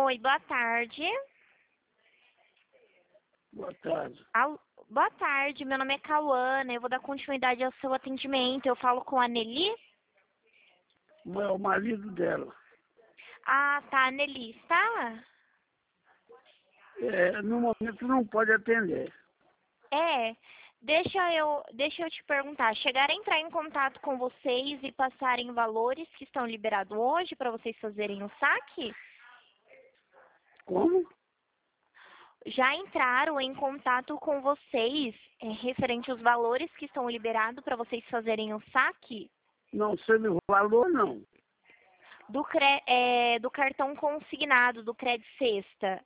Oi, boa tarde. Boa tarde. Boa tarde, meu nome é Cauana, eu vou dar continuidade ao seu atendimento. Eu falo com a Nelly? É o marido dela. Ah, tá, a Nelly está? No momento não pode atender. É, deixa eu te perguntar, chegaram a entrar em contato com vocês e passarem valores que estão liberados hoje para vocês fazerem o saque? Como? Já entraram em contato com vocês referente aos valores que estão liberados para vocês fazerem o saque? Não sei o valor, não. Do cartão consignado, do Cred Sexta?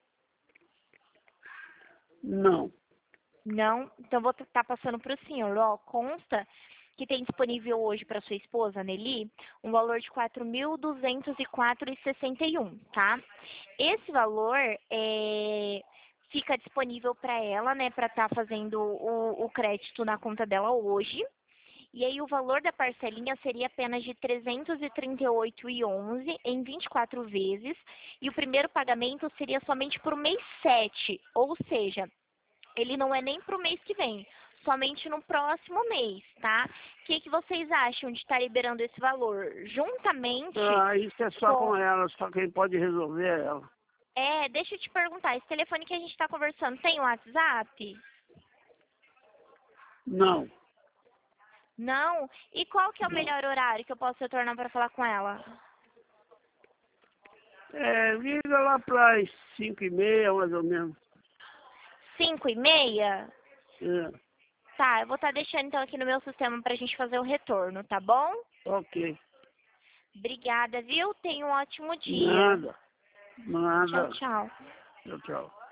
Não. Não? Então vou estar passando para o senhor. Ó, consta que tem disponível hoje para sua esposa, Nelly, um valor de R$ 4.204,61, tá? Esse valor fica disponível para ela, né, para estar fazendo o crédito na conta dela hoje. E aí o valor da parcelinha seria apenas de R$ 338,11 em 24 vezes. E o primeiro pagamento seria somente para o mês 7, ou seja, ele não é nem para o mês que vem, somente no próximo mês, tá? O que vocês acham de estar liberando esse valor? Juntamente Isso é só com ela, só quem pode resolver é ela. Deixa eu te perguntar, esse telefone que a gente está conversando tem WhatsApp? Não. Não? E qual que é o Não. melhor horário que eu posso retornar para falar com ela? Liga lá para as 5h30, mais ou menos. 5h30? É. Tá, eu vou estar deixando então aqui no meu sistema pra gente fazer o retorno, tá bom? Ok. Obrigada, viu? Tenha um ótimo dia. Nada. Nada. Tchau, tchau. Tchau, tchau.